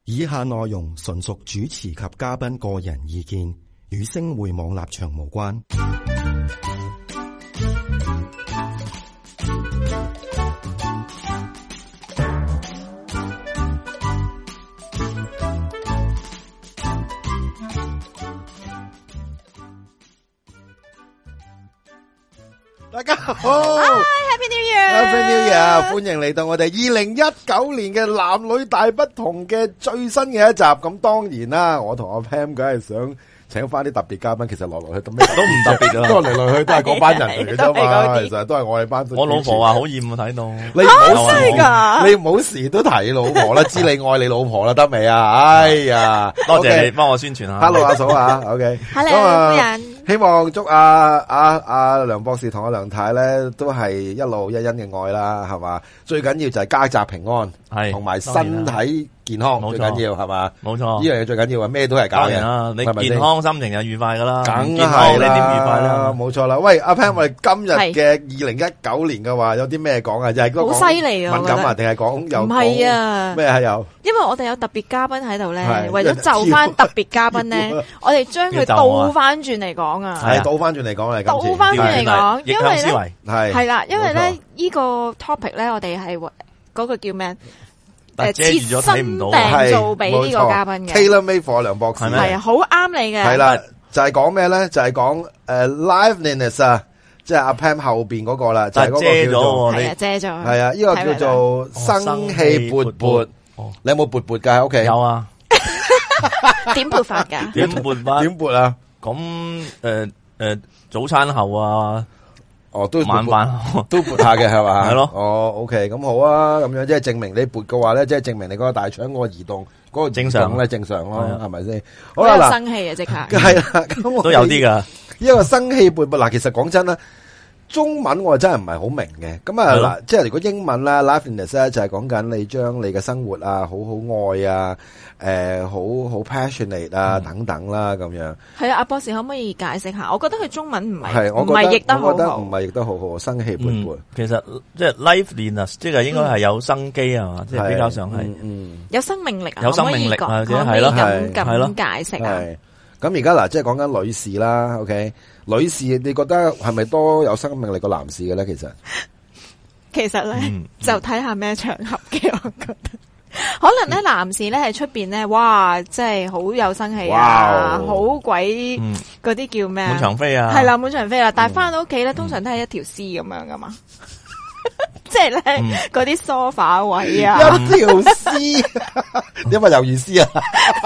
以下內容純屬主持及嘉賓個人意見，與星匯網立場無關。大家好 ，Happy New Year！Happy New Year！ 歡迎嚟到我哋2019年嘅男女大不同嘅最新嘅一集。咁當然啦，我同阿 Pam 梗係想請翻啲特別嘉賓。其實來來去都唔特別啦，都嚟來去都係嗰班人嚟嘅啫嘛。其實都係我哋班。 我老婆話好厭啊，睇到你唔好時都提老婆啦，知你愛你老婆啦，得未啊？哎呀， 多謝你幫我宣傳下。 Hello 阿嫂啊 ，OK。Hello 夫人。希望祝阿梁博士同阿梁太咧都係一路一恩嘅愛啦，係嘛？最緊要就係家宅平安，係同埋身體健康最緊要，係嘛？冇錯，呢樣嘢最緊要啊！咩都係搞嘅啦，你健康心情就愉快噶啦，梗係啦，你點愉快啦？冇錯啦。喂，阿 Pam，我哋今日嘅2019年嘅話有啲咩講啊？就係好犀利啊！ 敏感啊，定係講有唔係啊？ 咩係有？ 因為我哋有特別嘉賓喺度咧，為咗就翻特別嘉賓咧，我哋將佢倒翻轉嚟講啊！ 係倒翻轉嚟講嚟， 倒翻轉嚟講，因為咧係啦，因為咧呢個 topic 咧，我哋係嗰個叫咩？ 切身訂做俾呢個嘉賓嘅 Tailor Made for 梁博士， 係啊，好啱你嘅。 係啦，就係講咩咧？就係講liveliness 啊，即係阿 Pam 後邊嗰個啦，就係嗰個叫做遮咗， 係啊，呢個叫做生氣勃勃。你有冇勃勃噶喺屋企？ 有啊。 點勃法噶？ 點勃法？ 點勃啊？ 咁早餐後啊。 都晚飯都撥下嘅係嘛？ 係咯。 OK，咁好啊，咁樣即係證明你撥嘅話咧，即係證明你嗰個大腸嗰個移動嗰個正常咧，正常咯，係咪先？好啦，嗱， 生氣啊，即刻係啦，咁我都有啲噶。 呢個生氣勃勃嗱，其實講真啦，中文我真係唔係好明嘅。咁啊嗱，即係如果英文啦 ，liveliness 咧就係講緊你將你嘅生活啊，好好愛啊。好 passionate 啊，等等啦，咁樣。係啊，阿博士可唔可以解釋下？我覺得佢中文唔係譯得好好， 我覺得唔係譯得好好，生氣勃勃。 其實即係 liveliness，即係應該係有生機啊嘛，即係比較上係有生命力啊， 有生命力啊，即係咯， 咁解釋啊。 咁而家嗱，即係講緊女士啦 ，OK， 女士你覺得係咪多有生命力過男士嘅咧？ 其實咧就睇下咩場合嘅，我覺得。可能咧，男士咧喺出邊咧，哇，即係好有生氣啊，好鬼嗰啲叫咩？ 滿場飛啊， 係啦，滿場飛啦。但係翻到屋企咧，通常都係一條絲咁樣噶嘛，即係咧嗰啲梳化位啊， 一條絲，點解魷魚絲啊？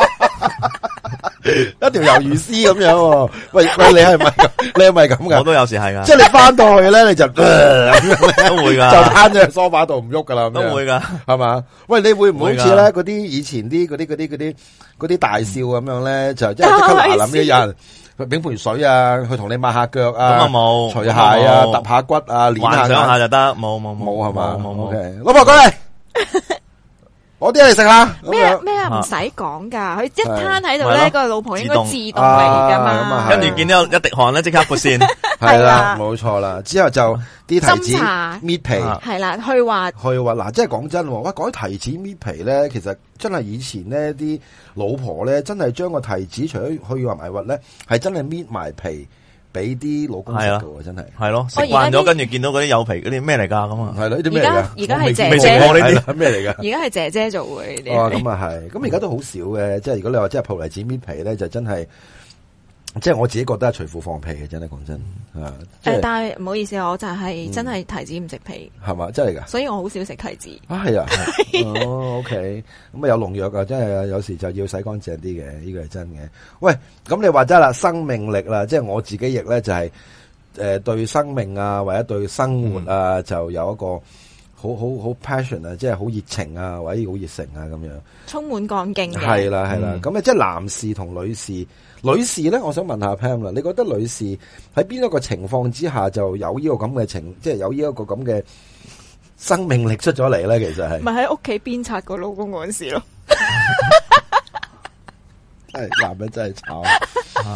一條魷魚絲咁樣，喂，你係咪咁噶？ 我都有時係噶， 即係你翻到去咧，你就都會噶， 就攤咗喺梳化度唔喐噶啦， 都會噶， 係嘛？喂，你會唔會好似咧嗰啲以前嗰啲大笑咁樣咧？就即刻嗱諗嘅人，去揈盆水啊，去同你抹下腳啊， 咁啊冇， 除鞋啊，揼下骨啊，練下，幻想下就得，冇係嘛？ 冇 ，OK，老婆過嚟。我啲嘢嚟食下咩啊？唔使講噶，佢一攤喺度咧，個老婆應該自動嚟噶嘛。 跟住見到一滴汗咧，即刻撥線。 係啦，冇錯啦。之後就啲提子搣皮， 係啦，去滑嗱，即係講真，喂，講起提子搣皮咧，其實真係以前呢啲老婆咧，真係將個提子除咗去滑埋核咧，係真係搣埋皮。俾啲老公食嘅喎，真係係咯，食慣咗，跟住見到嗰啲有皮嗰啲咩嚟噶咁啊？ 係咯，呢啲咩嚟噶？ 而家係姐姐， 未食過呢啲咩嚟噶？ 而家係姐姐做嘅呢啲。 哦，咁啊係，咁而家都好少嘅，即係如果你話即係鋪黎子搣皮咧，就真係。即係我自己覺得係除褲放屁嘅，真係講真啊！ 但係唔好意思，我就係真係提子唔食皮， 係嘛？真係噶， 所以我好少食提子。 啊，係啊，哦 ，OK， 咁啊有農藥啊，真係有時就要洗乾淨啲嘅，呢個係真嘅。喂，咁你話齋啦，生命力啦，即係我自己譯咧就係對生命啊或者對生活啊就有一個好 passion 啊，即係好熱情啊或者好熱誠啊咁樣， 充滿幹勁嘅。係啦，咁即係男士同女士。女士咧，我想問下 Pam 啦，你覺得女士喺邊一個情況之下就有呢個咁嘅即係有呢一個咁嘅生命力出咗嚟咧？其實係咪喺屋企鞭策個老公嗰陣時咯？ 男人真係慘，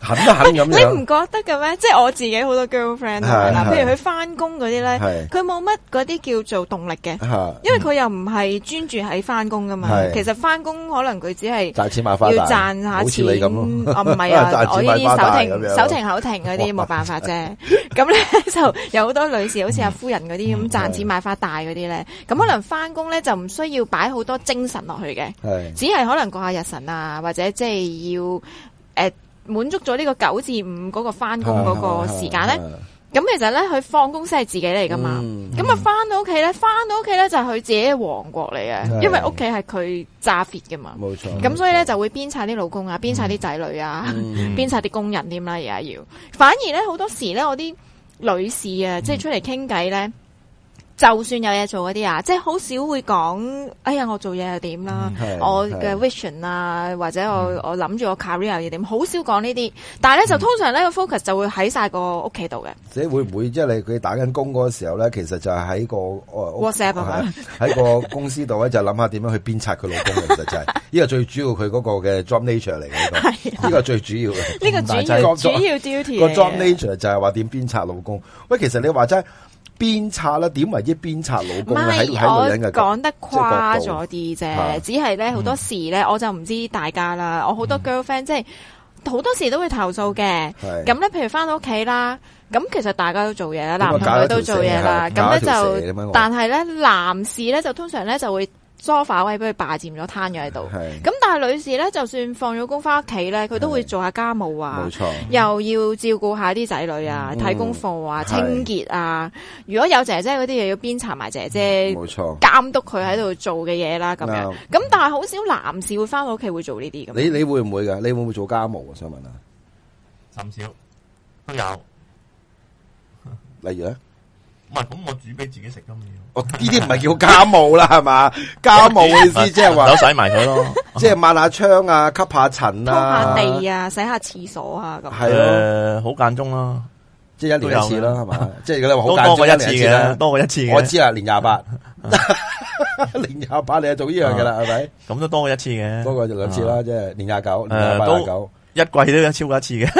肯都肯咁樣。 你唔覺得嘅咩？即係我自己好多 girlfriend 啦，譬如佢翻工嗰啲咧，佢冇乜嗰啲叫做動力嘅，因為佢又唔係專注喺翻工噶嘛。其實翻工可能佢只係賺錢買花大， 要賺下錢。好似你咁咯。唔係啊，我呢啲手停口停嗰啲冇辦法啫。咁咧就有好多女士，好似阿夫人嗰啲咁賺錢買花大嗰啲咧，咁可能翻工咧就唔需要擺好多精神落去嘅，只係可能過下日神啊，或者即係要滿足咗呢個9至5嗰個翻工嗰個時間咧。咁其實咧，佢放工先係自己嚟噶嘛。咁啊，翻到屋企咧就係佢自己嘅王國嚟嘅，因為屋企係佢揸 fit 噶嘛。冇錯。咁所以咧就會鞭策啲老公啊，鞭策啲仔女啊，鞭策啲工人添啦，而家要。反而咧好多時咧，我啲女士啊，即係出嚟傾偈咧。就算有嘢做嗰啲啊，即係好少會講，哎呀，我做嘢係點啦，我嘅 vision 啊，或者我諗住我 career 要點，好少講呢啲。但係咧就通常咧個 focus 就會喺晒個屋企度嘅。 即係會唔會即係佢打緊工嗰個時候咧，其實就係喺個 WhatsApp 啊， 喺個公司度咧就諗下點樣去鞭策佢老公。其實就係呢個最主要佢嗰個嘅 job nature 嚟嘅，呢個最主要嘅。 呢個主要 duty 個 job nature 就係話點鞭策老公。喂，其實你話真係。鞭策啦，點為之鞭策老公咧？喺女人嘅講得誇咗啲啫，只係咧好多時咧，我就唔知大家啦。我好多 girlfriend 即係好多時都會投訴嘅。咁咧，譬如翻到屋企啦，咁其實大家都做嘢啦，男同女都做嘢啦。咁咧就，但係咧男士咧就通常咧就會。梳化位俾佢霸佔咗，攤咗喺度。咁但係女士咧，就算放咗工翻屋企咧，佢都會做下家務啊，又要照顧下啲仔女啊，睇功課啊，清潔啊。如果有姐姐嗰啲，又要鞭策埋姐姐，監督佢喺度做嘅嘢啦。咁樣。咁但係好少男士會翻到屋企會做呢啲咁。 你會唔會㗎？你會唔會做家務啊？想問啊。 甚少都有。 例如咧？ 唔係，咁我煮俾自己食咁樣。 呢啲唔係叫家務啦，係嘛？家務嘅意思即係話， 手洗埋佢咯， 即係抹下窗啊，吸下塵啊， 拖下地啊，洗下廁所啊，咁。 係咯， 好間中啦， 即係1年1次啦，係嘛？即係你話好間中多過一次嘅， 多過一次嘅。 我知啦，年28，年28你就做呢樣嘅啦，係咪？ 咁都多過一次嘅， 多過2次啦，即係年29、年28、29。 一季都有超過一次嘅，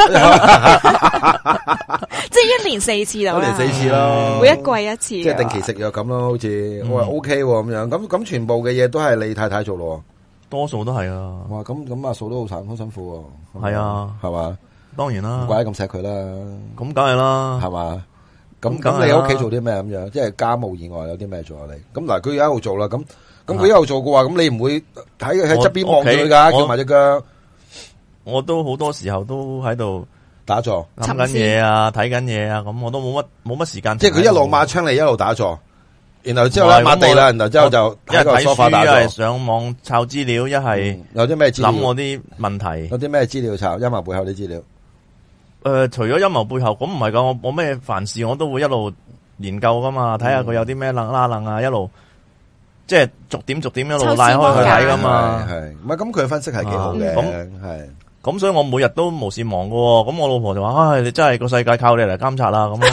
即係1年4次就，1 年4次咯， 每一季一次， 即係定期食藥咁咯，好似我話 OK 咁樣，咁全部嘅嘢都係你太太做咯， 多數都係啊。 哇，咁阿嫂都好辛苦喎。 係啊， 係嘛？ 當然啦， 唔怪得咁錫佢啦， 咁梗係啦， 係嘛？咁你喺屋企做啲咩咁樣？即係家務以外有啲咩做啊？你咁嗱，佢一路做啦，咁佢一路做嘅話，咁你唔會喺側邊望住佢噶，叫埋隻腳。 我都好多時候都喺度打坐諗緊嘢啊，睇緊嘢啊，咁我都冇乜時間。 即係佢一路抹窗嚟，一路打坐，然後之後咧抹地啦，然後之後就喺個梳化打坐。 一係上網抄資料，一係有啲咩資料？ 諗我啲問題。 有啲咩資料抄？陰謀背後啲資料。 除咗陰謀背後，咁唔係噶，我咩凡事我都會一路研究噶嘛，睇下佢有啲咩楞啊，一路即係逐點一路拉開佢睇噶嘛。係，唔係咁佢分析係幾好嘅，係。咁所以我每日都無事忙噶，咁我老婆就話：唉，你真係個世界靠你嚟監察啦，咁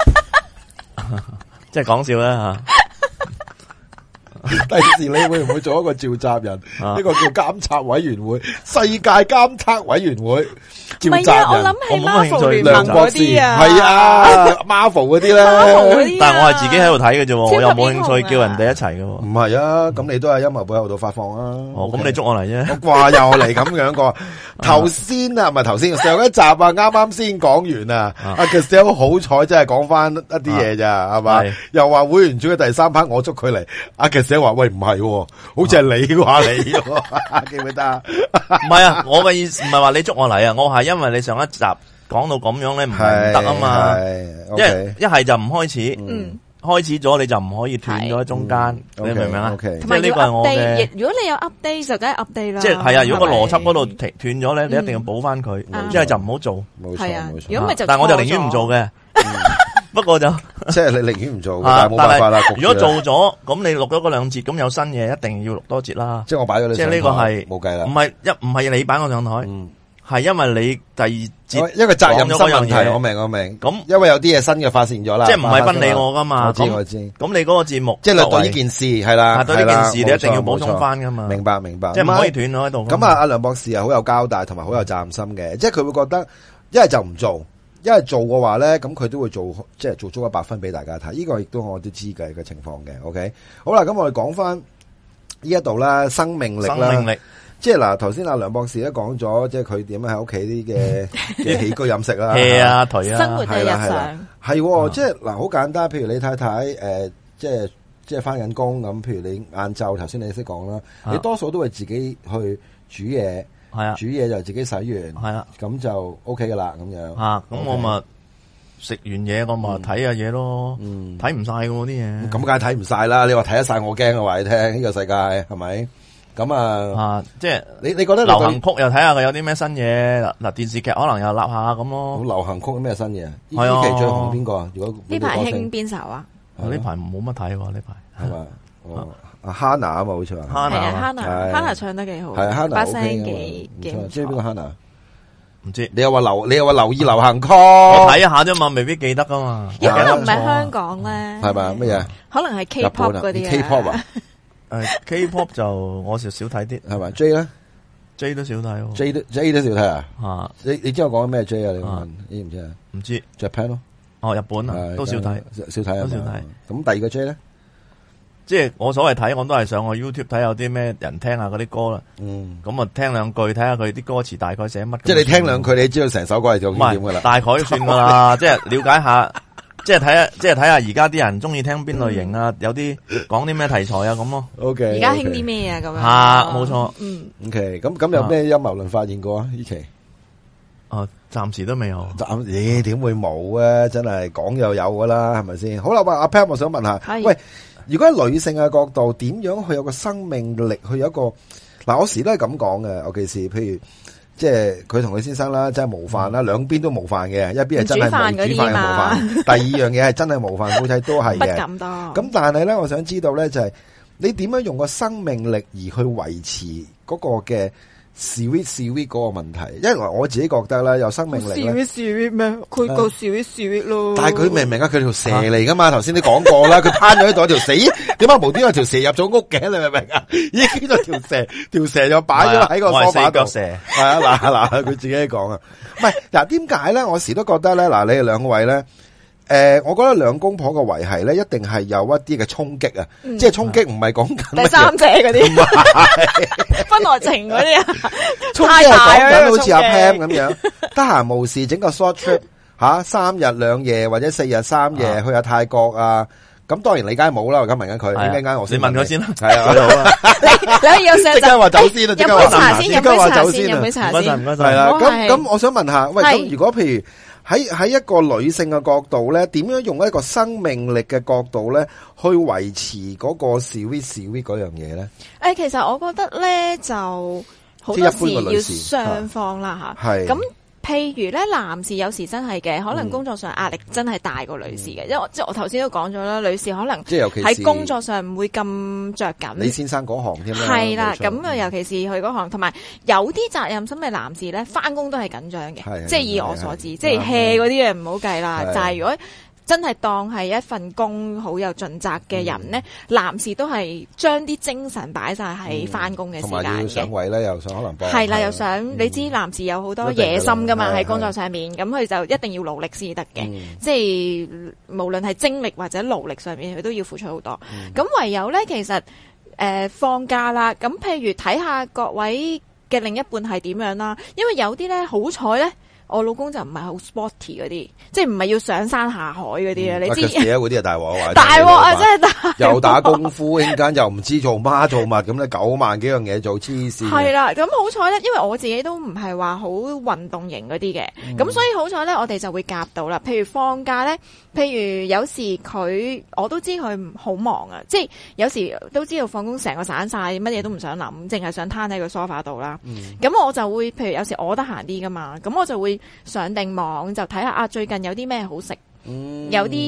即係講笑啦吓。 第時你會唔會做一個召集人？呢個叫監察委員會，世界監測委員會召集人。 我諗起 Marvel 聯盟嗰啲啊， 係啊 Marvel 嗰啲咧。 但係我係自己喺度睇嘅啫，我又冇興趣叫人哋一齊嘅。唔係啊，咁你都係陰謀背後度發放啊。 哦，咁你捉我嚟啫。 我話又嚟咁樣個。頭先啊，唔係頭先，上一集啊，啱先講完啊。阿 Giselle 好彩，真係講翻一啲嘢咋，係嘛？又話會員組嘅第3 part，我捉佢嚟。阿 Giselle 話：喂，唔係，好似係你話你，記唔記得啊？ 唔係啊，我嘅意思唔係話你捉我嚟啊，我係因為你上一集講到咁樣咧，唔係唔得啊嘛。一係就唔開始，開始咗你就唔可以斷咗喺中間，你明唔明啊？即係呢個係我嘅。 如果你有 update 就梗係 update 啦。 即係啊，如果個邏輯嗰度斷咗咧，你一定要補翻佢，一係就唔好做。 冇錯，冇錯。 如果咪就， 但係我就寧願唔做嘅。不過就即係你寧願唔做，但係冇辦法啦。 如果做咗，咁你錄咗嗰2節，咁有新嘢，一定要錄多節啦。 即係我擺咗你上台， 即係呢個係冇計啦。 唔係你擺我上台，係因為你第2節一個責任心問題，我明。咁因為有啲嘢新嘅發現咗啦， 即係唔係分你我噶嘛。 我知。咁你嗰個節目， 即係你對呢件事係啦， 對呢件事你一定要補充翻噶嘛。 明白。 即係唔可以斷咗喺度。 咁啊，阿梁博士係好有交代，同埋好有責任心嘅，即係佢會覺得。 一係就唔做，一係做嘅話咧，咁佢都會做，即係做足100分俾大家睇。呢個亦都我都知嘅情況嘅。OK， 好啦，咁我哋講翻呢一度啦，生命力啦，即係嗱，頭先阿梁博士都講咗，即係佢點樣喺屋企啲嘅起居飲食啦， 係啊，頹啊， 生活嘅日常係，即係嗱，好簡單。譬如你太太即係翻緊工咁，譬如你晏晝頭先你識講啦，你多數都會自己去煮嘢，係啊，煮嘢就自己洗完，係啊，咁就 OK 噶啦，咁樣啊，咁我咪食完嘢我咪睇下嘢咯，睇唔晒嘅啲嘢， 咁梗係睇唔晒啦。你話睇得晒，我驚啊！話你聽呢個世界係咪？咁啊， 即係你覺得流行曲又睇下佢有啲咩新嘢嗱，電視劇可能又立下咁咯。 流行曲有咩新嘢？呢期最紅邊個啊？如果呢排興邊首啊？ 呢排冇乜睇喎，呢排係嘛？阿 Hannah 啊嘛，好似話係啊 Hannah 唱得幾好，係 Hannah 把聲幾唔錯。 即係邊個 Hannah？ 唔知你又話留意流行曲， 我睇一下啫嘛，未必記得噶嘛。 可能唔係香港咧， 係咪乜嘢？ 可能係 K-pop 嗰啲 K-pop 啊 ，K-pop 就我少睇啲， 係咪 J 咧 ？J 都少睇 ，J 都少睇啊！ 啊， 你知我講緊咩 J 啊？你問知唔知啊？ 唔知 Japan 咯， 哦，日本啊，都少睇， 少睇啊， 少睇。 咁第二個 J 咧？ 即係我所謂睇，我都係上個 YouTube 睇有啲咩人聽下嗰啲歌啦。咁啊聽兩句，睇下佢啲歌詞大概寫乜。即係你聽兩句，你知道成首歌係做點噶啦？ 大概算噶啦，即係了解下，即係睇下而家啲人中意聽邊類型啊，有啲講啲咩題材啊咁咯。 OK， 而家興啲咩啊咁樣？ 吓，冇錯。 OK，咁有咩陰謀論發現過啊？呢期？ 暫時都未有。 點會冇啊？真係講又有噶啦，係咪先？好啦，阿 Pat，我想問下，喂。如果喺女性嘅角度，點樣去有個生命力，去有一個嗱，我時都係咁講嘅，尤其是譬如即係佢同佢先生啦，真係模範啦，兩邊都模範嘅，一邊係真係冇煮飯嘅模範，第二樣嘢係真係模範夫妻都係嘅。 不敢當。 咁但係咧，我想知道咧，就係你點樣用個生命力而去維持嗰個嘅sweet 嗰個問題，因為我自己覺得咧，有生命力咧。 sweet 咩？佢個 sweet 咯。 但係佢明唔明啊？佢條蛇嚟噶嘛？頭先你講過啦，佢攤咗喺度條蛇，點解無端端有條蛇入咗屋嘅？你明唔明啊？已經見到條蛇就擺咗喺個梳化度。 蛇係啊，嗱，佢自己講啊。唔係嗱，點解咧？我時都覺得咧，嗱，你哋兩位咧。我覺得兩公婆嘅維繫咧，一定係有一啲嘅衝擊啊！即係衝擊唔係講緊第三者嗰啲，婚外情嗰啲啊， 衝擊係講緊好似阿 Pam 咁樣，得閒無事整個 short trip 3日2夜或者4日3夜去下泰國啊！咁當然你梗係冇啦，我而家問緊佢，點解我先問佢先啦？ 係啊，好啊！ 你可以有上即刻話走先啦，即刻話茶先，飲杯茶先， 唔該晒， 係啦。咁我想問下，喂，咁如果譬如喺一個女性嘅角度咧，點樣用一個生命力嘅角度咧，去維持嗰個 sweet 嗰樣嘢咧？ 其實我覺得咧，就好多時要雙方啦吓。係咁。譬如咧，男士有時真係嘅，可能工作上壓力真係大過女士嘅，因為即係我頭先都講咗啦，女士可能即係尤其喺工作上唔會咁着緊。李先生嗰行添啦， 係啦，咁啊，尤其是佢嗰行，同埋有啲責任心嘅男士咧，翻工都係緊張嘅，即係以我所知，即係 hea 嗰啲嘢唔好計啦，就係如果。真係當係一份工好有盡責嘅人咧，男士都係將啲精神擺晒喺翻工嘅時間嘅。同埋要上位咧，又想可能幫。係啦，又想你知男士有好多野心噶嘛，喺工作上面，咁佢就一定要努力先得嘅。即係無論係精力或者勞力上面，佢都要付出好多。咁唯有咧，其實放假啦，咁譬如睇下各位嘅另一半係點樣啦，因為有啲咧好彩咧。我老公就唔係好 sporty 嗰啲，即係唔係要上山下海嗰啲啊！你知嗰啲係大鑊， 大鑊啊！真係大， 又打功夫，陣間又唔知做乜做乜咁咧，9萬幾樣嘢做，黐線。係啦，咁好彩咧，因為我自己都唔係話好運動型嗰啲嘅，咁所以好彩咧，我哋就會夾到啦。譬如放假咧，譬如有時我都知佢好忙啊，即係有時都知道放工成個散晒，乜嘢都唔想諗，淨係想攤喺個梳化度啦。咁我就會，譬如有時我得閒啲噶嘛，咁我就會。上定網就睇下最近有啲咩好食，有啲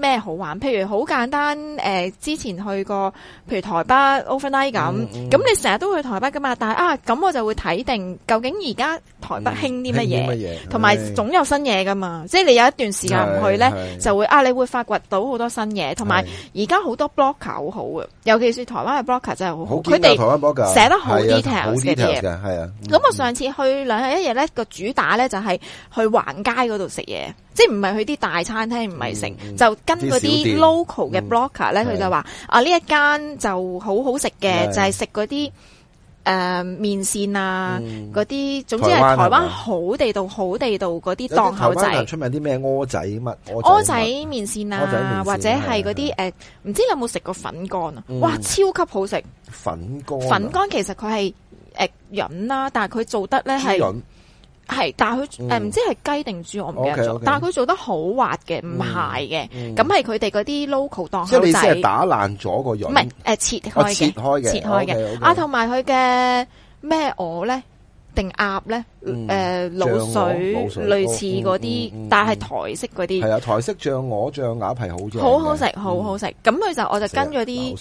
咩好玩？譬如好簡單，之前去過，譬如台北 overnight 咁，咁你成日都去台北噶嘛？但係咁我就會睇定究竟而家台北興啲乜嘢，同埋總有新嘢噶嘛。即係你有一段時間唔去咧，就會你會發掘到好多新嘢，同埋而家好多 blogger 好好嘅，尤其是台灣嘅 blogger 真係好好，佢哋寫得好 details 嘅嘢。 係啊， 咁我上次去2日1夜咧，個主打咧就係去橫街嗰度食嘢，即係唔係去啲大餐廳，唔係食，就跟嗰啲 local 嘅 blogger 咧，佢就話呢一間就好好食嘅，就係食嗰啲麵線啊，嗰啲總之係台灣好地道嗰啲檔口仔。台灣出名啲咩蚵仔乜？蚵仔麵線啊，或者係嗰啲唔知你有冇食過粉乾啊？哇，超級好食！粉乾其實佢係潤啦，但係佢做得咧係，但係佢唔知係雞定豬，我唔記得咗。但係佢做得好滑嘅，唔柴嘅。咁係佢哋嗰啲 local 檔口仔。即係你先係打爛咗個潤，唔係切開嘅。同埋佢嘅咩鵝咧定鴨咧，滷水類似嗰啲，但係台式嗰啲。係啊，台式醬鵝醬鴨係好正，好好食，好好食。咁我就跟咗啲。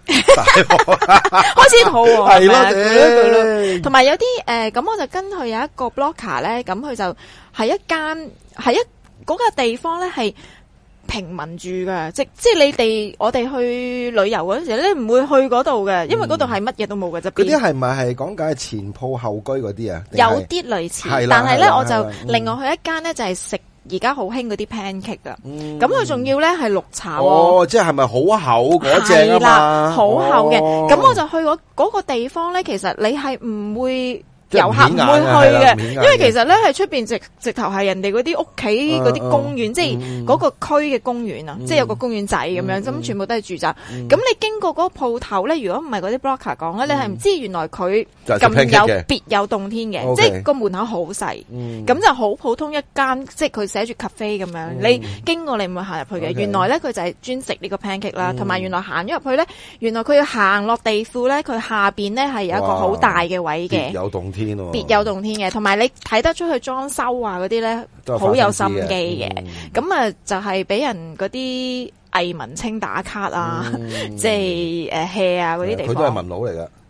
開始肚喎，係咯，同埋有啲咁我就跟佢有一個 blogger 咧，咁佢就係嗰個地方咧係平民住嘅，即係我哋去旅遊嗰陣時咧，唔會去嗰度嘅，因為嗰度係乜嘢都冇嘅啫。嗰啲係咪係講緊前鋪後居嗰啲啊？有啲類似，但係咧我就另外去一間咧就係食而家好興嗰啲 pancake 啊，咁佢仲要咧係綠茶喎。即係咪好厚嗰隻啊嘛？好厚嘅，咁我就去嗰個地方咧，其實你係唔會。遊客唔會去嘅，因為其實咧係出邊直頭係人哋嗰啲屋企嗰啲公園，即係嗰個區嘅公園啊，即係有個公園仔咁樣，咁全部都係住宅。咁你經過嗰個鋪頭咧，如果唔係嗰啲 blogger 講咧，你係唔知原來佢咁有別有洞天嘅，即係個門口好細，咁就好普通一間，即係佢寫住 cafe 咁樣，你經過你唔會行入去嘅。原來咧佢就係專食呢個 pancake 啦，同埋原來行咗入去咧，原來佢要行落地庫咧，佢下邊咧係有一個好大嘅位嘅，有洞天。別有洞天嘅，同埋你睇得出去裝修啊嗰啲咧，好有心機嘅。咁啊就係俾人嗰啲藝文青打卡啊，即係hea啊嗰啲地方。佢都係文佬嚟噶，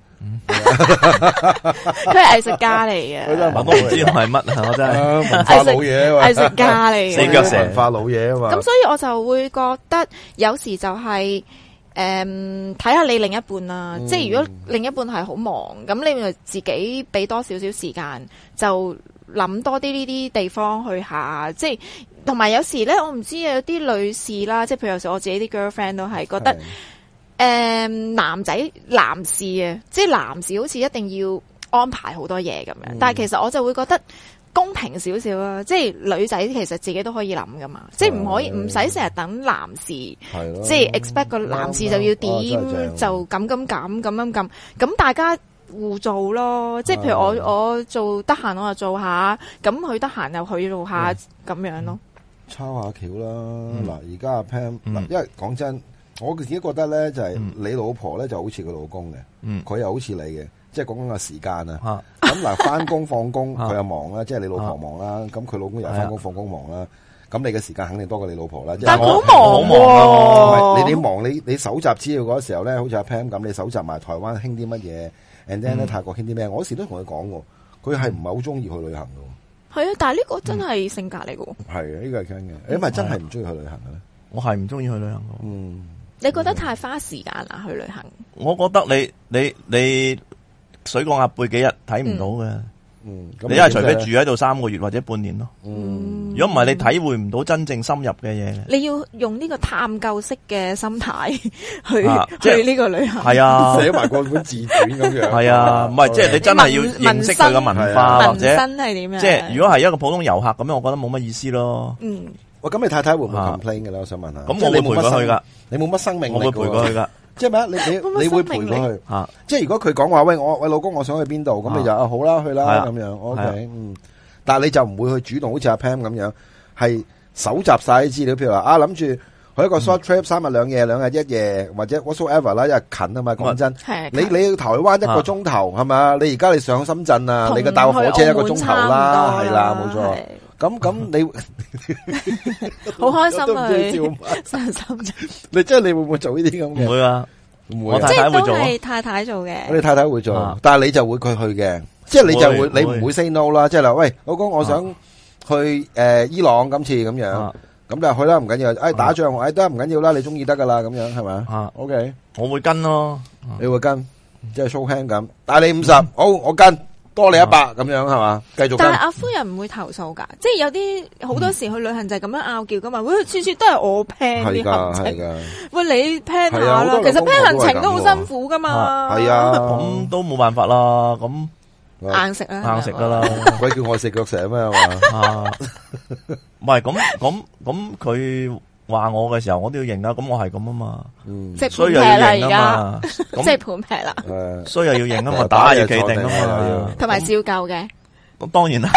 佢係藝術家嚟嘅。我都唔知係乜啊，我真係文化老嘢啊，藝術家嚟嘅，四腳蛇文化老嘢啊嘛。咁所以我就會覺得有時就係。睇下你另一半啦，即係如果另一半係好忙，咁你咪自己俾多少少時間，就諗多啲呢啲地方去下，即係同埋有時咧，我唔知有啲女士啦，即係譬如有時我自己啲 girlfriend 都係覺得，男士啊，即係男士好似一定要安排好多嘢咁樣，但係其實我就會覺得。公平少少啦，即係女仔其實自己都可以諗噶嘛，即係唔可以唔使成日等男士，即係 expect 個男士就要點就咁大家互做咯，即係譬如我做得閒我就做下，咁佢得閒又去做下咁樣咯。抄下橋啦，嗱而家阿 Pam，因為講真，我自己覺得咧就係你老婆咧就好似佢老公嘅，佢又好似你嘅。即係講緊個時間啊！咁嗱，翻工放工佢又忙啦，即係你老婆忙啦，咁佢老公又翻工放工忙啦，咁你嘅時間肯定多過你老婆啦。但係佢好忙喎！你忙你搜集資料嗰時候咧，好似阿 Pam 咁，你搜集埋台灣興啲乜嘢 ，and then 咧泰國興啲咩？我嗰時都同佢講過，佢係唔係好中意去旅行嘅？係啊，但係呢個真係性格嚟嘅。係啊，呢個係真嘅。你係咪真係唔中意去旅行嘅咧？我係唔中意去旅行嘅。你覺得太花時間啦去旅行？我覺得你。水過鴨背幾日睇唔到嘅，你係除非住喺度3個月或者半年咯。如果唔係，你體會唔到真正深入嘅嘢。你要用呢個探究式嘅心態去呢個旅行。係啊，寫埋個本自傳咁樣。係啊，唔係即係你真係要認識佢嘅文化或者民生係點樣。即係如果係一個普通遊客咁樣，我覺得冇乜意思咯。喂，咁你太太會唔會 complain 嘅咧？我想問下。咁我會陪佢去噶，你冇乜生命力，我會陪佢去噶。即係咩？你會陪佢去？即係如果佢講話喂老公我想去邊度，咁你就好啦去啦咁樣。OK，但係你就唔會去主動，好似阿 Pam 咁樣，係搜集晒啲資料，譬如話諗住去一個 short trip 3日2夜2日1夜，或者 whatsoever 啦，因為近啊嘛。講真，你去台灣1個鐘頭係嘛？你而家你上深圳啊，你個搭火車1個鐘頭啦，係啦，冇錯。 咁你好開心啊！佢傷心。 你即係你會唔會做呢啲咁嘅？ 唔會啊， 唔會。 即係都係太太做嘅。 我哋太太會做，但係你就會佢去嘅，即係你就會你唔會 say no 啦。即係嗱，喂，老公，我想去伊朗今次咁樣，咁就去啦，唔緊要。誒，打仗得唔緊要啦，你中意得噶啦，咁樣係咪？OK， 我會跟咯， 你會跟，即係 show hand 咁，帶你50，好，我跟。多你100咁樣係嘛？繼續。 但係阿夫人唔會投訴噶，即係有啲好多時去旅行就係咁樣拗撬噶嘛。喂，次次都係我 plan 啲行程，喂你 plan 下啦。其實 plan 行程都好辛苦噶嘛。 係啊， 咁都冇辦法啦。咁硬食啊， 硬食噶啦。 鬼叫我食腳蛇咩係嘛？ 唔係咁佢話我嘅時候，我都要認啊。咁我係咁啊嘛。 即係盤劈啦而家，即係盤劈啦。 所以又要認啊嘛，打要企定啊嘛， 同埋照舊嘅。 咁當然啦。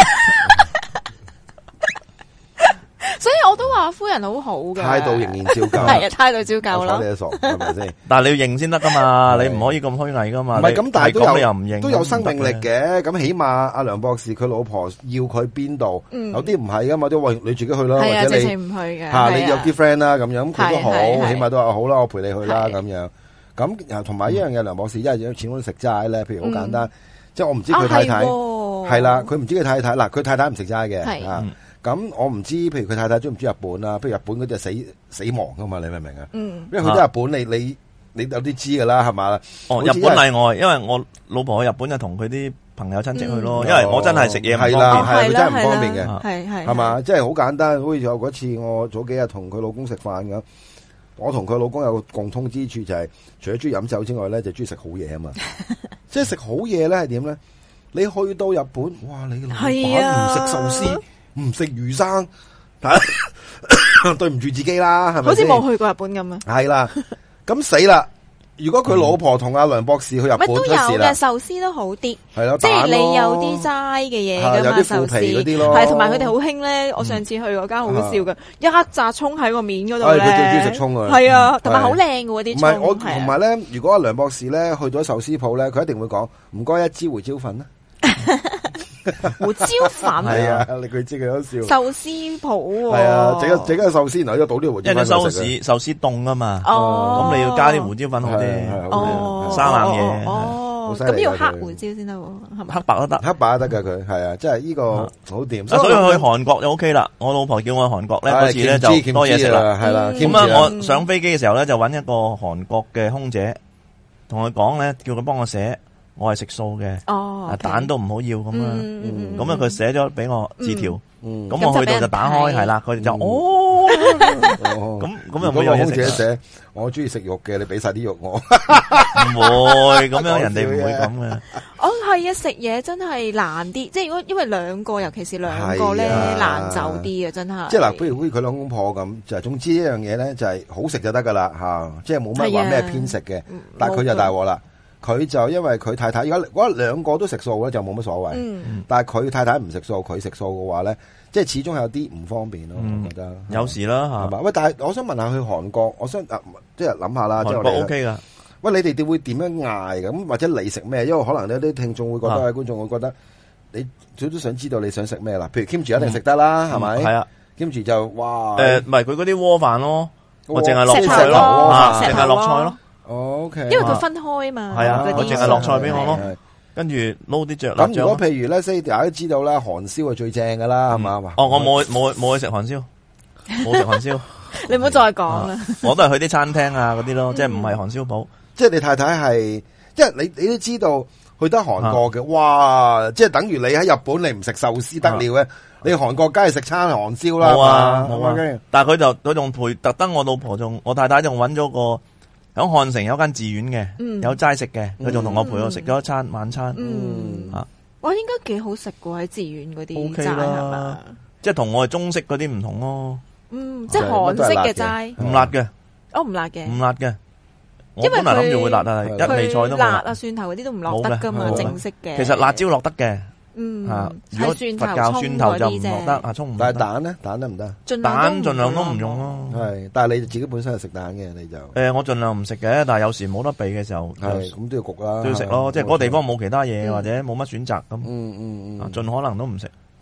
所以我都話夫人好好嘅， 態度仍然照舊。 係啊，態度照舊咯。 你都傻係咪先？ 但係你要認先得噶嘛，你唔可以咁虛偽噶嘛。 唔係咁，但係又唔認， 都有生命力嘅。咁起碼阿梁博士佢老婆要佢邊度，有啲唔係噶嘛，都話你自己去啦，或者你唔去嘅吓你有啲 friend 啦咁樣，佢都好，起碼都話好啦，我陪你去啦咁樣。咁同埋一樣嘢，梁博士因為有錢都食齋咧，譬如好簡單，即係我唔知佢太太係啦，佢唔知佢太太嗱，佢太太唔食齋嘅啊。咁我唔知，譬如佢太太中唔中意日本啦？譬如日本嗰啲係死亡噶嘛，你明唔明啊？因為去咗日本，你有啲知噶啦，係嘛？ 日本例外，因為我老婆去日本就同佢啲朋友親戚去咯，因為我真係食嘢唔方便， 係佢真係唔方便嘅，係嘛？即係好簡單，好似有嗰次我早幾日同佢老公食飯咁，我同佢老公有個共通之處就係，除咗中意飲酒之外咧，就中意食好嘢啊嘛！即係食好嘢咧係點咧？你去到日本，哇！你老闆唔食壽司。唔食魚生，對唔住自己啦，係咪？ 好似冇去過日本咁啊！ 係啦，咁死啦！如果佢老婆同阿梁博士去日本， 都有嘅壽司都好啲， 係咯， 即係你有啲齋嘅嘢噶嘛，壽司嗰啲咯， 係同埋佢哋好興咧。我上次去嗰間好笑嘅，一紮葱喺個面嗰度咧， 佢最中意食葱啊！ 係啊，同埋好靚嘅嗰啲葱。 唔係我同埋咧，如果阿梁博士咧去到壽司鋪咧，佢一定會講唔該一支胡椒粉啦。 胡椒粉係啊，佢知佢都笑。 壽司鋪係啊，整個壽司然後又倒啲胡椒粉。 因為壽司凍啊嘛，咁你要加啲胡椒粉好啲，生冷嘢。 咁要黑胡椒先得，係咪？ 黑白都得， 黑白都得噶佢係啊，即係呢個好掂。 所以去韓國就 OK 啦。我老婆叫我去韓國咧，嗰次咧就多嘢食啦， 係啦。 咁啊，我上飛機嘅時候咧就揾一個韓國嘅空姐，同佢講咧，叫佢幫我寫。我係食素嘅，蛋都唔好要咁啊，咁啊佢寫咗俾我字條，咁我去到就打開係啦，佢哋就咁又冇有嘢寫，我中意食肉嘅，你俾晒啲肉我， 唔會咁樣，人哋唔會咁嘅。 係啊，食嘢真係難啲，即係如果因為兩個，尤其是兩個咧難走啲啊，真係。 即係嗱，譬如好似佢兩公婆咁，就係總之一樣嘢咧，就係好食就得噶啦吓，即係冇乜話咩偏食嘅，但係佢就大鑊啦。佢就因為佢太太，如果兩個都食素咧，就冇乜所謂。但係佢太太唔食素，佢食素嘅話咧，即係始終有啲唔方便咯。我覺得有時啦嚇。係嘛？ 喂，但係我想問下去韓國，我想即係諗下啦。 韓國 OK 噶。 喂，你哋會點樣嗌咁？或者你食咩？因為可能有啲聽眾會覺得，觀眾會覺得你都想知道你想食咩啦。譬如 Kimchi 一定食得啦，係咪？係啊 Kimchi 就哇。唔係佢嗰啲鍋飯咯，我淨係落菜咯，淨係落菜咯。 OK， 因為佢分開嘛， 係啊，我淨係落菜俾我咯，跟住撈啲醬。 咁如果譬如咧，即係大家都知道啦，韓燒係最正噶啦，係嘛？ 我冇去食韓燒，冇食韓燒。 你唔好再講啦。 我都係去啲餐廳啊嗰啲咯，即係唔係韓燒鋪。 即係你太太係，即係你都知道去得韓國嘅，哇！即係等於你喺日本你唔食壽司得了嘅，你韓國梗係食餐韓燒啦。 冇啊，但係佢仲陪特登，我老婆我太太仲揾咗個。喺漢城有間寺院嘅，有齋食嘅，佢仲同我陪我食咗一餐晚餐。 哇，應該幾好食噶喺寺院嗰啲齋係嘛？ 即係同我哋中式嗰啲唔同咯。 即係韓式嘅齋， 唔辣嘅。 唔辣嘅。 唔辣嘅。我本來諗住會辣啊，一味菜都冇。 辣啊，蒜頭嗰啲都唔落得噶嘛，正式嘅。 其實辣椒落得嘅。 如果佛教蒜頭就唔落得，蔥唔得。 但係蛋咧，蛋得唔得？ 蛋盡量都唔用咯。 係，但係你自己本身係食蛋嘅，你就我盡量唔食嘅，但係有時冇得避嘅時候， 係咁都要焗啦， 都要食咯。即係嗰個地方冇其他嘢或者冇乜選擇咁，盡可能都唔食。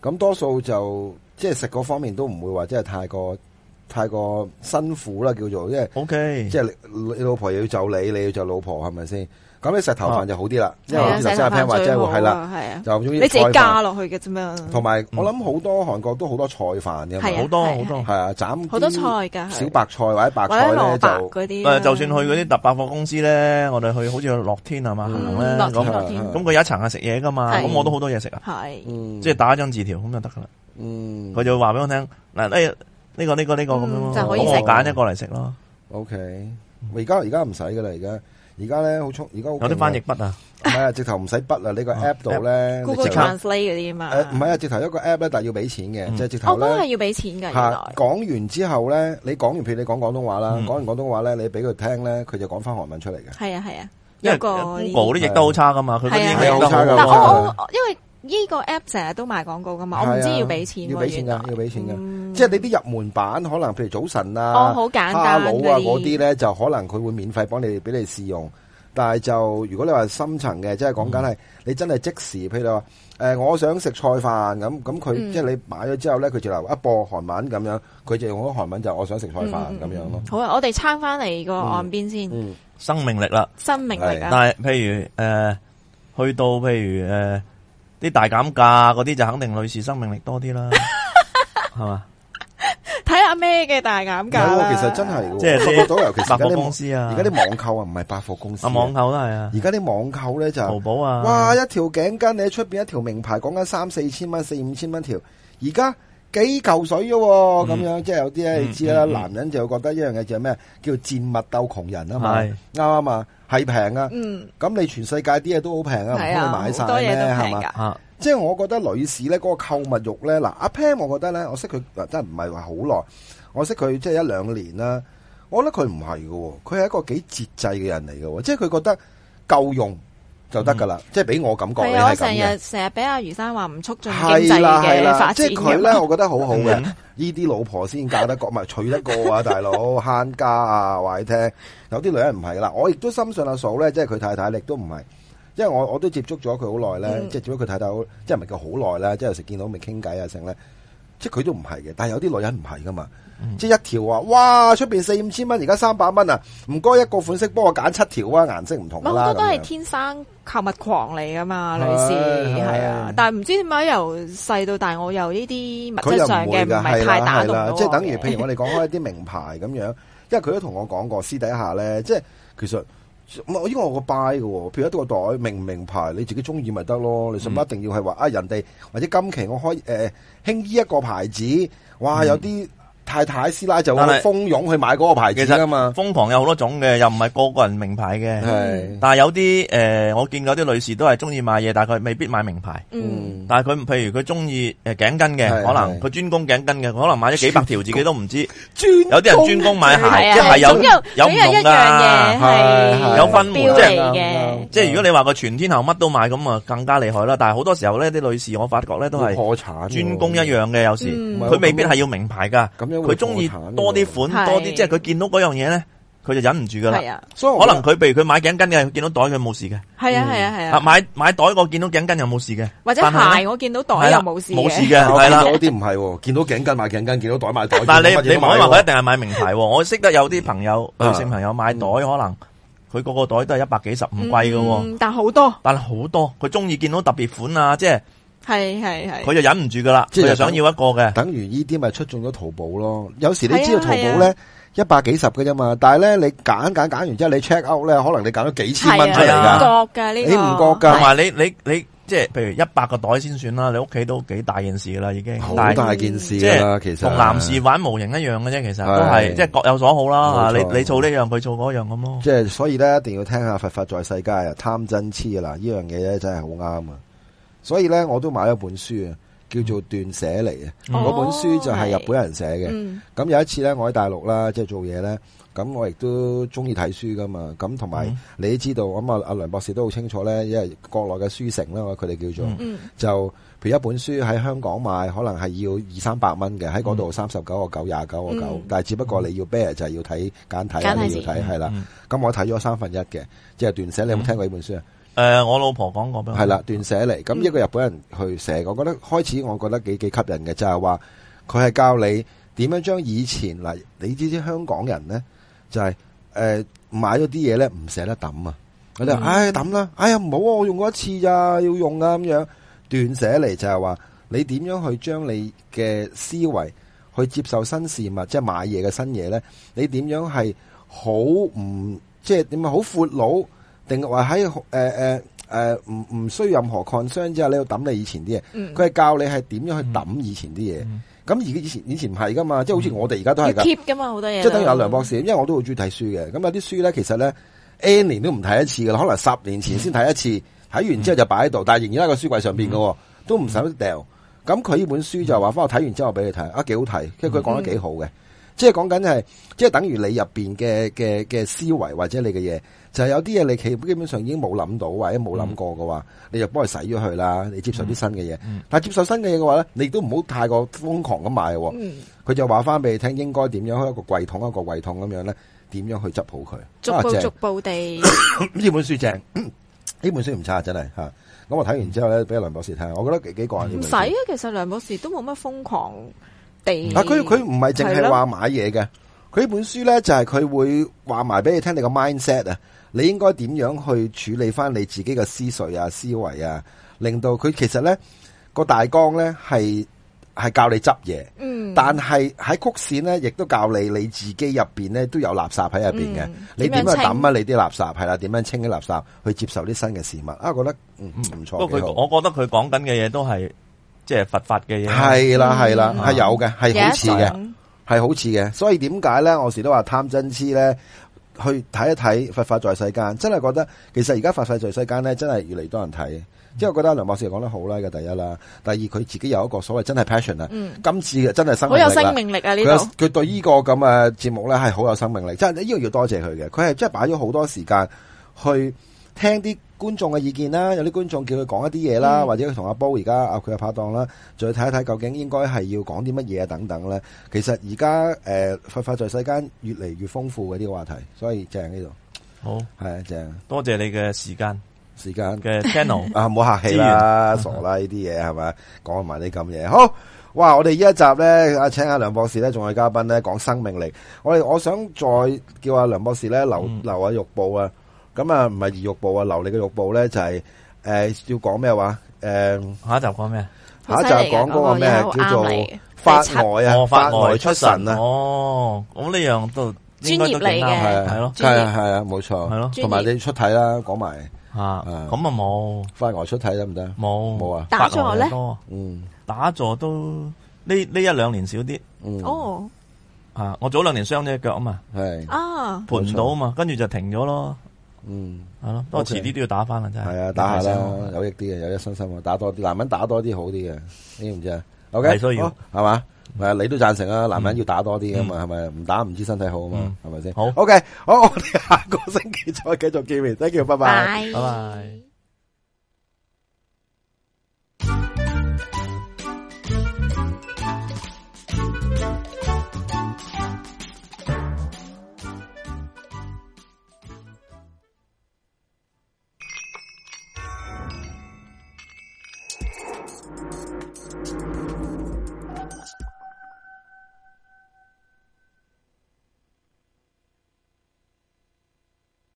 咁多數就即係食嗰方面都唔會話即係太過辛苦啦，叫做即係 OK， 即係你老婆又要就你要就老婆係咪先？咁你石頭飯就好啲啦，因為頭先阿 Pan 話即係係啦，就你自己加落去嘅啫嘛。 同埋我諗好多韓國都好多菜飯嘅， 好多係啊，斬好多菜㗎， 小白菜或者白菜咧就嗰啲。 就算去嗰啲特百貨公司咧，我哋去好似去樂天係嘛行咧，咁佢有一層係食嘢㗎嘛，咁我都好多嘢食啊，即係打張字條咁就得㗎啦。佢就話俾我聽嗱呢個咁樣咯， 就可以食，我揀一個嚟食咯。 OK，而家唔使㗎啦，而家咧好而家有啲翻譯筆啊， 唔係啊，直頭唔使筆啊，呢個 app 度咧 Google Translate 嗰啲嘛。 唔係啊，直頭一個 app 咧，但係要俾錢嘅，即係直頭咧。 都係要俾錢㗎。 講完之後咧，你講完譬如你講廣東話啦，講完廣東話咧，你俾佢聽咧，佢就講翻韓文出嚟嘅。 係啊， 因為 Google 啲譯得好差㗎嘛，佢嗰啲係好差㗎。 但我因為呢個 app 成日都賣廣告㗎嘛，我唔知要俾錢。 要俾錢㗎，即係你啲入門版可能譬如早晨啊、 好簡單哈佬啊嗰啲咧，就可能佢會免費幫你俾你試用。但係就如果你話深層嘅，即係講緊係你真係即時，譬如話我想食菜飯咁佢即係你買咗之後咧，佢就一播韓文咁樣，佢就用咗韓文就我想食菜飯咁樣咯。 好啊，我哋撐翻嚟個岸邊先。 生命力啦， 生命力啊！ 但係譬如去到譬如啲大減價嗰啲就肯定女士生命力多啲啦，係嘛？ 睇下咩嘅大減價， 其實真係即係到尤其是百貨公司啊， 而家啲網購啊唔係百貨公司， 網購都係啊。 而家啲網購咧就淘寶啊， 哇！一條頸巾你喺出邊一條名牌講緊3-4千蚊、4-5千蚊條，而家幾嚿水啫喎，咁樣即係有啲咧，你知啦，男人就覺得一樣嘢就係咩，叫賤物鬥窮人啊嘛，啱啱啊，係平啊，咁你全世界啲嘢都好平啊，唔通你買晒咩係嘛？即係我覺得女士咧嗰個購物欲咧，嗱阿 Pam 我覺得咧，我識佢真係唔係話好耐，我識佢即係1-2年啦，我覺得佢唔係嘅，佢係一個幾節制嘅人嚟嘅，即係佢覺得夠用就得噶啦，即係俾我感覺你係咁嘅。 成日俾阿余生話唔促進經濟嘅發展， 即係佢咧，我覺得好好嘅。呢啲老婆先嫁得過，唔係娶得過啊，大佬慳家啊，話你聽。有啲女人唔係啦，我亦都深信阿嫂咧，即係佢太太，亦都唔係。因為我都接觸咗佢好耐咧，即係接觸佢太太好，即係唔係叫好耐啦，即係有時見到咪傾偈啊成咧，即係佢都唔係嘅。但係有啲女人唔係噶嘛，即係一條話，哇出邊4-5千蚊，而家300蚊啊！唔該一個款式幫我揀7條啊，顏色唔同啦。 好多都係天生購物狂嚟噶嘛，女士係啊，但係唔知點解由細到大，我有呢啲物質上嘅唔係太打動到我。 即係等於譬如我哋講開一啲名牌咁樣，因為佢都同我講過私底下咧，即係其實。我依個我個 buy 嘅，譬如一個袋名牌，你自己中意咪得咯，你使乜一定要係話啊人哋或者今期我開興依一個牌子，哇有啲太太師奶就會蜂擁去買嗰個牌子㗎嘛。 瘋狂有好多種嘅，又唔係個個人名牌嘅。但係有啲我見過啲女士都係中意買嘢，但係佢未必買名牌。但係佢譬如佢中意頸巾嘅，可能佢專攻頸巾嘅，可能買咗幾百條自己都唔知。有啲人專攻買鞋，即係有唔同㗎，有分門即係如果你話個全天候乜都買咁啊，更加厲害啦。但係好多時候咧，啲女士我發覺咧都係破產， 專攻一樣嘅，有時佢未必係要名牌㗎。佢中意多啲款，多啲即係佢見到嗰樣嘢咧，佢就忍唔住噶啦。所以可能佢譬如佢買頸巾嘅，見到袋佢冇事嘅。 係啊。 買袋我見到頸巾又冇事嘅。 或者鞋我見到袋又冇事。 冇事嘅，係啦。 嗰啲唔係，見到頸巾買頸巾，見到袋買袋。 但係你唔可以話佢一定係買名牌。我識得有啲朋友，女性朋友買袋，可能佢個袋都係100幾十，唔貴嘅。 但好多， 佢中意見到特別款啊，即係。係，佢就忍唔住噶啦，佢就想要一個嘅。 等於呢啲咪出中咗淘寶咯。有時你知道淘寶咧100幾十嘅啫嘛，但係咧你揀完之後你 check out 咧，可能你揀咗幾千蚊出嚟噶。 唔覺噶呢個， 你唔覺噶。 同埋你即係譬如100個袋先算啦，你屋企都幾大件事噶啦，已經好大件事啦。其實同男士玩模型一樣嘅啫，其實都係即係各有所好啦。你做呢樣，佢做嗰樣咁咯。 即係所以咧，一定要聽下佛法在世界啊，貪真痴啊，呢樣嘢咧真係好啱啊！所以咧，我都買咗本書啊，叫做《斷捨離》啊。嗰本書就係日本人寫嘅。咁有一次咧，我喺大陸啦，即係做嘢咧，咁我亦都中意睇書噶嘛。咁同埋你都知道，咁阿梁博士都好清楚咧，因為國內嘅書城啦，佢哋叫做就譬如一本書喺香港買，可能係要200-300蚊嘅，喺嗰度39個9、29個9，但係只不過你要 bear 就係要睇簡體，你要睇係啦。咁我睇咗1/3嘅，即係斷捨。你有冇聽過呢本書啊？ 我老婆講過俾我， 係啦，斷捨離。咁一個日本人去寫，我覺得開始我覺得幾吸引嘅，就係話佢係教你點樣將以前嗱，你知香港人咧就係買咗啲嘢咧唔捨得抌啊，佢哋唉抌啦，哎呀唔好啊，我用過一次咋，要用啊咁樣。斷捨離就係話你點樣去將你嘅思維去接受新事物，即係買嘢嘅新嘢咧，你點樣係好唔即係點樣好闊佬，定話喺唔需要任何 concern 之下，你要抌你以前啲嘢。佢係教你係點樣去抌以前啲嘢。咁而以前唔係噶嘛，即係好似我哋而家都係噶 keep 噶嘛，好多嘢。 即係等於阿梁博士，因為我都好中意睇書嘅。咁有啲書咧，其實咧 N 年都唔睇一次噶啦，可能10年前先睇一次。睇完之後就擺喺度，但係仍然喺個書櫃上邊嘅，都唔使掉。咁佢呢本書就話翻我睇完之後俾你睇，啊幾好睇，因為佢講得幾好嘅，即係講緊係，即係等於你入邊嘅思維或者你嘅嘢，就係有啲嘢你基本上已經冇諗到或者冇諗過嘅話，你就幫佢洗咗佢啦，你接受啲新嘅嘢。但係接受新嘅嘢嘅話咧，你都唔好太過瘋狂咁買。佢就話翻俾你聽，應該點樣開一個櫃桶一個櫃桶咁樣咧，點樣去執好佢， 逐步地。 呢本書正。呢本書唔差，真係吓。咁我睇完之後咧，俾梁博士睇，我覺得幾過癮。 唔使啊，其實梁博士都冇乜瘋狂地。 佢唔係淨係話買嘢嘅，佢呢本書咧就係佢會話埋俾你聽你個 mindset 啊，你應該點樣去處理翻你自己嘅思緒啊、思維啊，令到佢其實咧個大綱咧係教你執嘢。但係喺曲線咧，亦都教你自己入邊咧都有垃圾喺入邊嘅。你點樣抌啊？你啲垃圾係啦，點樣清啲垃圾去接受啲新嘅事物啊？我覺得唔錯。 不過我覺得佢講緊嘅嘢都係即係佛法嘅嘢。 係啦，係有嘅，係好似嘅，係好似嘅。所以點解咧？我時都話貪真癡咧，去睇一睇佛法在世間，真係覺得其實而家佛法在世間咧，真係越嚟越多人睇。即係我覺得梁博士講得好啦，嘅第一啦，第二佢自己有一個所謂真係 passion 啊，今次嘅真係生命力， 好有生命力啊！呢度佢對呢個咁嘅節目咧係好有生命力，即係呢個要多謝佢嘅，佢係真係擺咗好多時間去聽啲觀眾嘅意見啦，有啲觀眾叫佢講一啲嘢啦，或者佢同阿煲而家佢嘅拍檔啦，再睇一睇究竟應該係要講啲乜嘢啊等等咧。其實而家佛法在世間越嚟越豐富嘅呢個話題，所以正呢度好係啊，正多謝你嘅時間嘅 channel 啊，唔好客氣啦，傻啦呢啲嘢係咪？講埋啲咁嘢，好哇！我哋呢一集咧，請阿梁博士咧，仲係嘉賓咧，講生命力。我想再叫阿梁博士咧留下玉部啊。咁啊，唔係移玉部啊，留你嘅玉部咧就係要講咩話？ 下一集講咩？ 下一集講嗰個咩叫做法外啊？法外出神啊？ 哦，咁呢樣都專業嚟嘅， 係咯，係啊，冇錯，係咯，同埋你出體啦，講埋。 咁啊冇法外出體得唔得？冇啊！ 打坐咧， 打坐都呢1-2年少啲。 哦， 我早2年傷咗隻腳啊嘛， 係盤唔到啊嘛，跟住就停咗咯。係咯，不過遲啲都要打翻啦，真係。係啊， 打下啦，有益啲嘅，有益身心啊，打多啲，男人打多啲好啲嘅，知唔知啊 ？OK，係需要，係嘛？你都贊成啊？男人要打多啲噶嘛，係咪？唔打唔知身體好啊嘛，係咪先？好 ，OK，好，我哋下個星期再繼續見面，thank you，拜拜， 拜拜。